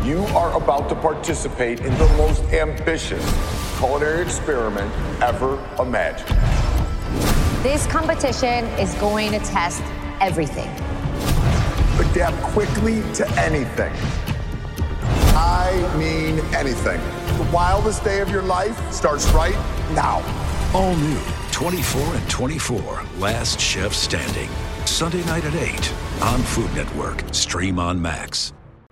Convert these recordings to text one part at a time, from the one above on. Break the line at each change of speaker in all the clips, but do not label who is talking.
You are about to participate in the most ambitious culinary experiment ever imagined.
This competition is going to test everything.
Adapt quickly to anything. I mean anything. The wildest day of your life starts right now.
All new 24 and 24, Last Chef Standing. Sunday night at 8 on Food Network. Stream on Max.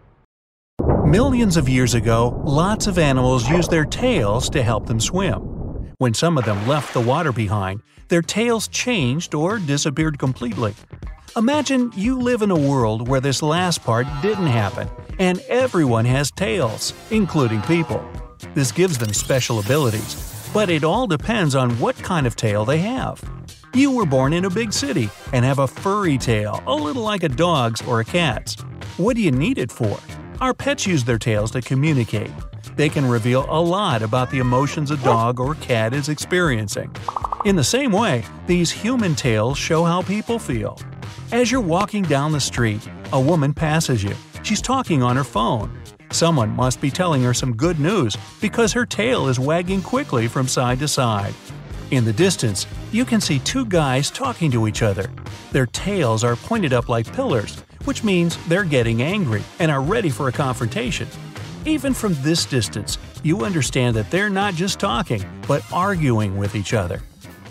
Millions of years ago, lots of animals used their tails to help them swim. When some of them left the water behind, their tails changed or disappeared completely. Imagine you live in a world where this last part didn't happen, and everyone has tails, including people. This gives them special abilities, but it all depends on what kind of tail they have. You were born in a big city and have a furry tail, a little like a dog's or a cat's. What do you need it for? Our pets use their tails to communicate. They can reveal a lot about the emotions a dog or cat is experiencing. In the same way, these human tails show how people feel. As you're walking down the street, a woman passes you. She's talking on her phone. Someone must be telling her some good news because her tail is wagging quickly from side to side. In the distance, you can see two guys talking to each other. Their tails are pointed up like pillars, which means they're getting angry and are ready for a confrontation. Even from this distance, you understand that they're not just talking, but arguing with each other.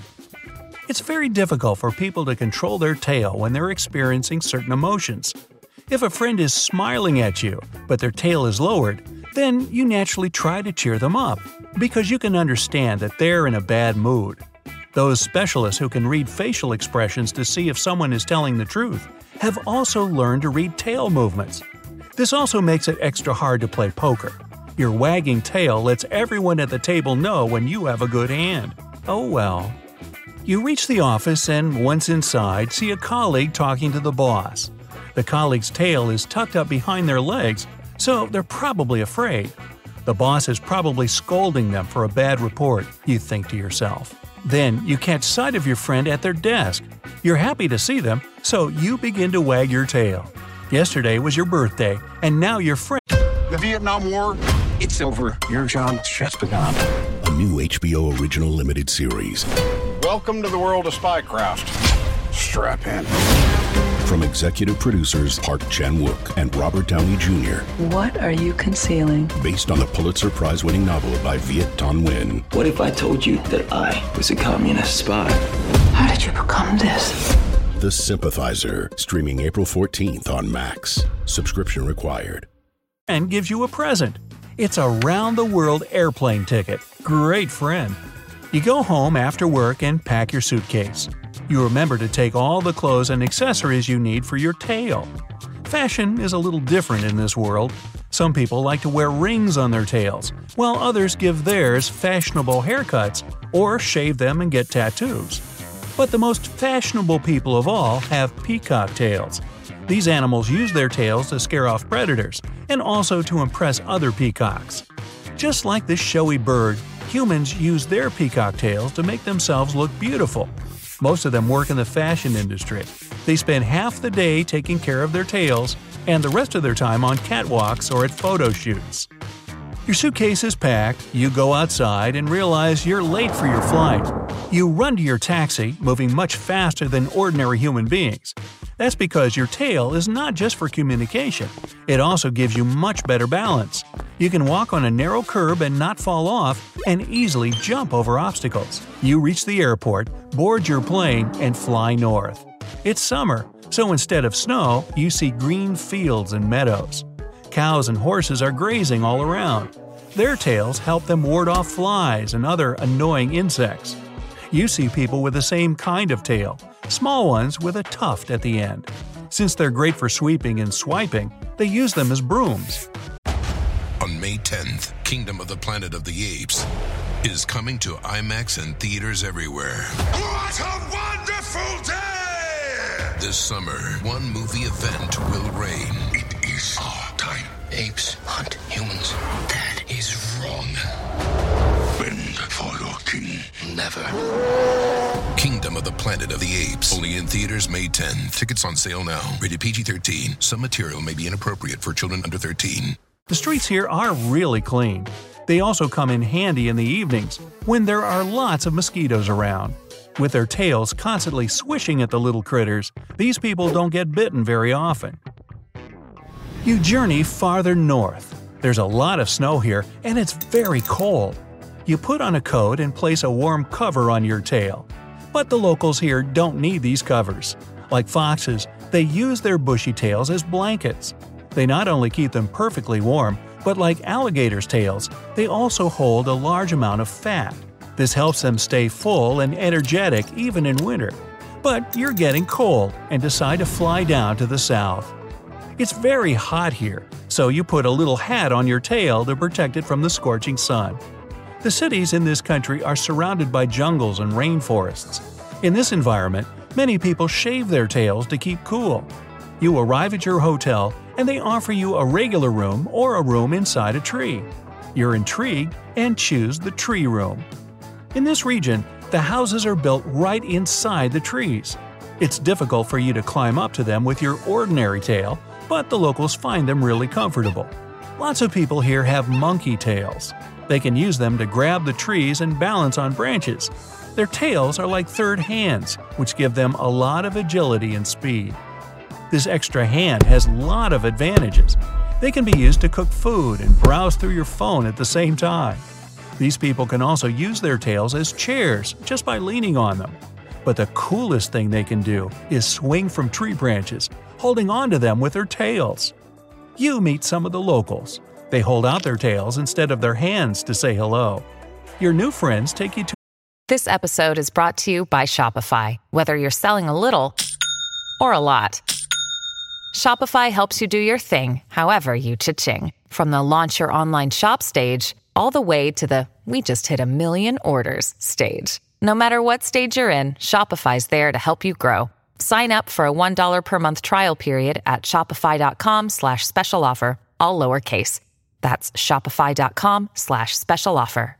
It's very difficult for people to control their tail when they're experiencing certain emotions. If a friend is smiling at you, but their tail is lowered, then you naturally try to cheer them up, because you can understand that they're in a bad mood. Those specialists who can read facial expressions to see if someone is telling the truth have also learned to read tail movements. This also makes it extra hard to play poker. Your wagging tail lets everyone at the table know when you have a good hand. Oh well. You reach the office and, once inside, see a colleague talking to the boss. The colleague's tail is tucked up behind their legs, so they're probably afraid. The boss is probably scolding them for a bad report, you think to yourself. Then you catch sight of your friend at their desk. You're happy to see them, so you begin to wag your tail. Yesterday was your birthday, and now your friend.
The Vietnam War, it's over. Your job's just begun.
A new HBO original limited series.
Welcome to the world of spycraft. Strap in.
From executive producers Park Chan-wook and Robert Downey Jr.
What are you concealing?
Based on the Pulitzer Prize-winning novel by Viet Thanh Nguyen.
What if I told you that I was a communist spy?
How did you become this?
The Sympathizer, streaming April 14th on Max. Subscription required.
And gives you a present. It's a round-the-world airplane ticket. Great friend. You go home after work and pack your suitcase. You remember to take all the clothes and accessories you need for your tail. Fashion is a little different in this world. Some people like to wear rings on their tails, while others give theirs fashionable haircuts or shave them and get tattoos. But the most fashionable people of all have peacock tails. These animals use their tails to scare off predators and also to impress other peacocks. Just like this showy bird, humans use their peacock tails to make themselves look beautiful. Most of them work in the fashion industry. They spend half the day taking care of their tails and the rest of their time on catwalks or at photo shoots. Your suitcase is packed, you go outside and realize you're late for your flight. You run to your taxi, moving much faster than ordinary human beings. That's because your tail is not just for communication, it also gives you much better balance. You can walk on a narrow curb and not fall off, and easily jump over obstacles. You reach the airport, board your plane, and fly north. It's summer, so instead of snow, you see green fields and meadows. Cows and horses are grazing all around. Their tails help them ward off flies and other annoying insects. You see people with the same kind of tail, small ones with a tuft at the end. Since they're great for sweeping and swiping, they use them as brooms.
On May 10th, Kingdom of the Planet of the Apes is coming to IMAX and theaters everywhere.
What a wonderful day!
This summer, one movie event will reign.
It is our time.
Apes hunt humans. That is wrong.
Bend for your king.
Never.
Kingdom of the Planet of the Apes. Only in theaters May 10th. Tickets on sale now. Rated PG-13. Some material may be inappropriate for children under 13.
The streets here are really clean. They also come in handy in the evenings, when there are lots of mosquitoes around. With their tails constantly swishing at the little critters, these people don't get bitten very often. You journey farther north. There's a lot of snow here, and it's very cold. You put on a coat and place a warm cover on your tail. But the locals here don't need these covers. Like foxes, they use their bushy tails as blankets. They not only keep them perfectly warm, but like alligators' tails, they also hold a large amount of fat. This helps them stay full and energetic even in winter. But you're getting cold and decide to fly down to the south. It's very hot here, so you put a little hat on your tail to protect it from the scorching sun. The cities in this country are surrounded by jungles and rainforests. In this environment, many people shave their tails to keep cool. You arrive at your hotel and they offer you a regular room or a room inside a tree. You're intrigued and choose the tree room. In this region, the houses are built right inside the trees. It's difficult for you to climb up to them with your ordinary tail, but the locals find them really comfortable. Lots of people here have monkey tails. They can use them to grab the trees and balance on branches. Their tails are like third hands, which give them a lot of agility and speed. This extra hand has a lot of advantages. They can be used to cook food and browse through your phone at the same time. These people can also use their tails as chairs just by leaning on them. But the coolest thing they can do is swing from tree branches, holding on to them with their tails. You meet some of the locals. They hold out their tails instead of their hands to say hello. Your new friends take you to.
This episode is brought to you by Shopify. Whether you're selling a little or a lot, Shopify helps you do your thing, however you cha-ching. From the launch your online shop stage, all the way to the we just hit 1 million orders stage. No matter what stage you're in, Shopify's there to help you grow. Sign up for a $1 per month trial period at shopify.com/special offer, all lowercase. That's shopify.com/special offer.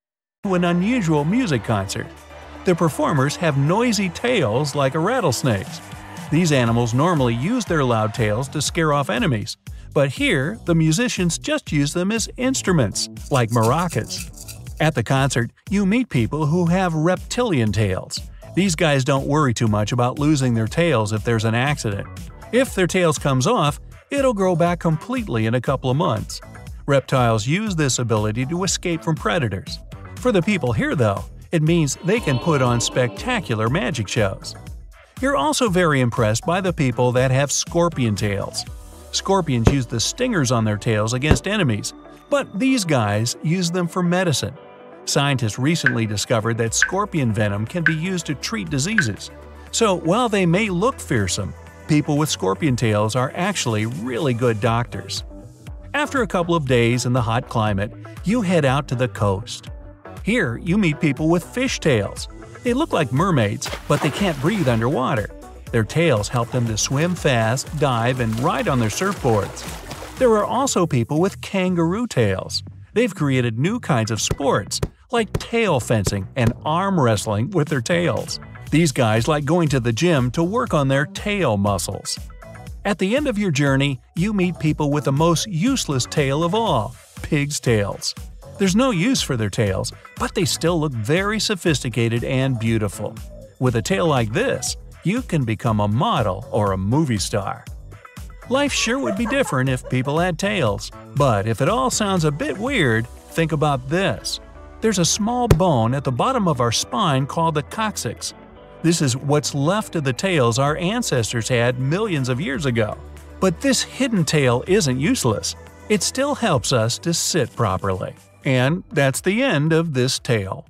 To an unusual music concert. The performers have noisy tails like a rattlesnake's. These animals normally use their loud tails to scare off enemies, but here the musicians just use them as instruments, like maracas. At the concert, you meet people who have reptilian tails. These guys don't worry too much about losing their tails if there's an accident. If their tails comes off, it'll grow back completely in a couple of months. Reptiles use this ability to escape from predators. For the people here, though, it means they can put on spectacular magic shows. You're also very impressed by the people that have scorpion tails. Scorpions use the stingers on their tails against enemies, but these guys use them for medicine. Scientists recently discovered that scorpion venom can be used to treat diseases. So while they may look fearsome, people with scorpion tails are actually really good doctors. After a couple of days in the hot climate, you head out to the coast. Here, you meet people with fish tails. They look like mermaids, but they can't breathe underwater. Their tails help them to swim fast, dive, and ride on their surfboards. There are also people with kangaroo tails. They've created new kinds of sports, like tail fencing and arm wrestling with their tails. These guys like going to the gym to work on their tail muscles. At the end of your journey, you meet people with the most useless tail of all – pigs' tails. There's no use for their tails, but they still look very sophisticated and beautiful. With a tail like this, you can become a model or a movie star. Life sure would be different if people had tails, but if it all sounds a bit weird, think about this. There's a small bone at the bottom of our spine called the coccyx. This is what's left of the tails our ancestors had millions of years ago. But this hidden tail isn't useless. It still helps us to sit properly. And that's the end of this tale.